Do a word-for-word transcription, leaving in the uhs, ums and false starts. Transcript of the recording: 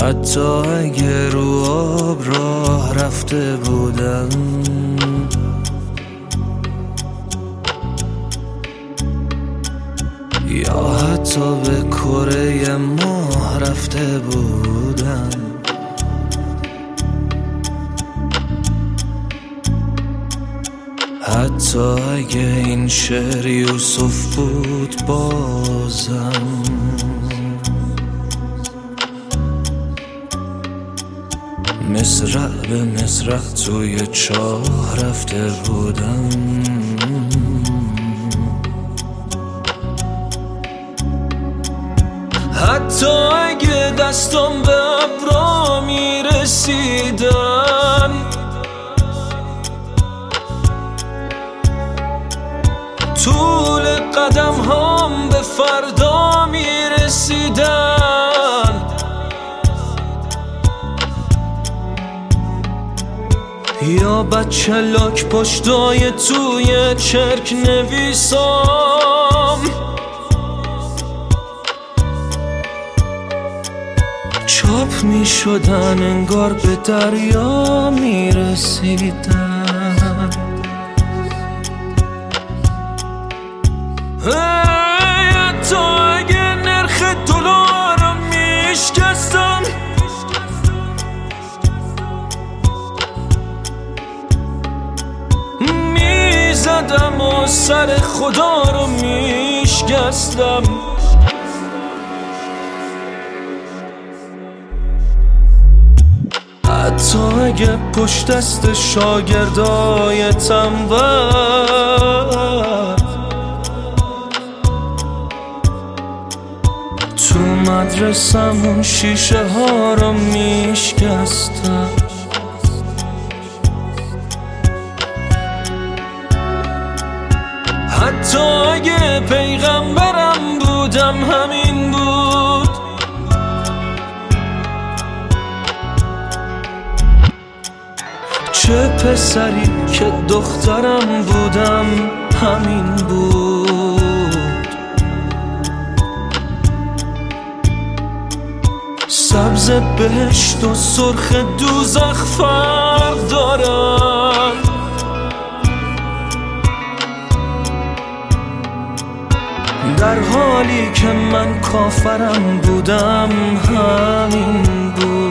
حتی اگه رو آب راه رفته بودم، یا حتی به کره ماه رفته بودم، حتی اگه این شعر یوسف بود بازم، مصرع به مصرع توی چاه رفته بودم. حتی اگه دستم به ابرا میرسیدن، طول قدم هم به فردا میرسیدن، یا بچه لاک پشتای توی چرک نویسام، چاپ می شدن انگار به دریا می رسیدن. حتی اگه نرخ دلار رو می شکستم، می زدم و سر خدا رو می شکستم. حتی اگه پشت دست شاگردای تنبل تو مدرسمون شیشه ها رو میشکستم. حتی اگه پیغمبرم بودم همین بود، چه پسری که دخترم بودم همین بود. سبز بهشت و سرخ دوزخ فرق دارن، در حالی که من کافرم بودم همین بود.